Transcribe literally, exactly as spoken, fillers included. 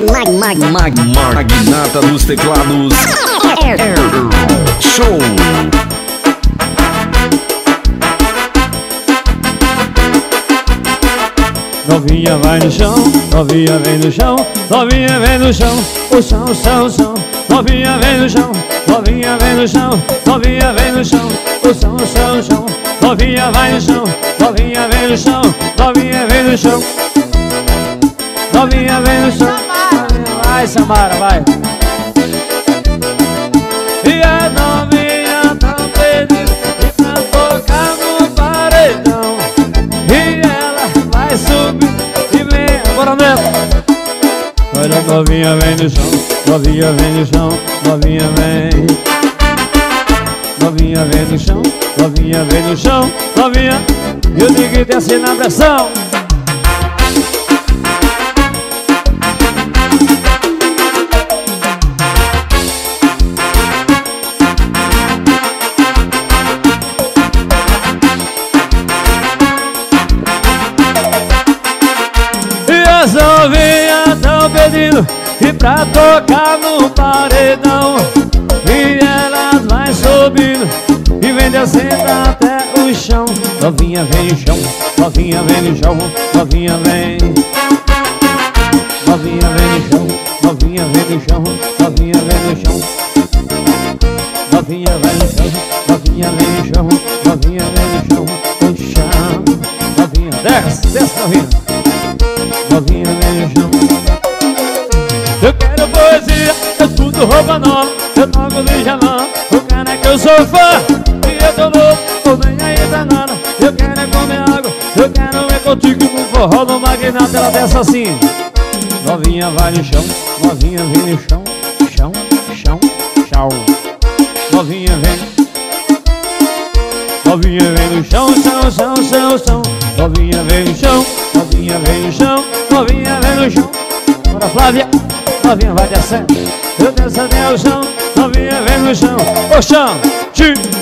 mag, mag, mag, magnata dos teclados. Show! Novinha vai no chão, novinha vem no chão, novinha vem no chão, o chão, o chão, o chão. Novinha vem no chão, novinha vem no chão, novinha vem no chão, o chão, o chão, o chão. Novinha vai no chão, novinha vem no chão, novinha vem no chão, novinha vem no chão. Vai, Samara, vai. E a novinha tá pedindo e pra tocar no paredão, e ela vai subir e vem, bora mesmo. Olha, a novinha vem no chão, novinha vem no chão, novinha vem. Novinha vem no chão, novinha vem no chão, novinha. E o digo desce na pressão. As novinhas tão pedindo e pra tocar no paredão, e elas vai subindo e vem descendo até o chão. Novinha vem no chão, novinha vem no chão, novinha vem. Novinha vem no chão, novinha vem no chão, novinha vem no chão. Novinha vem no chão, novinha vem no chão, novinha vem no chão, no chão. Novinha, desce, desce novinha. Novinha vem no chão. Eu quero poesia, eu escuto roupa nova, eu toco de janão. O cara é que eu sou fã, e eu tô louco, tô nem aí pra nada. Eu quero é comer água, eu quero é contigo no forró do magnata. Ela desce assim. Novinha vai no chão, novinha vem no chão, chão, chão, chão. Novinha vem. Novinha vem no chão, chão, chão, chão, chão. Novinha vem no chão, novinha vem no chão, novinha vem no chão. Bora, Flávia, novinha vai descendo, eu desço até o chão. Novinha vem no chão, o chão, tchim.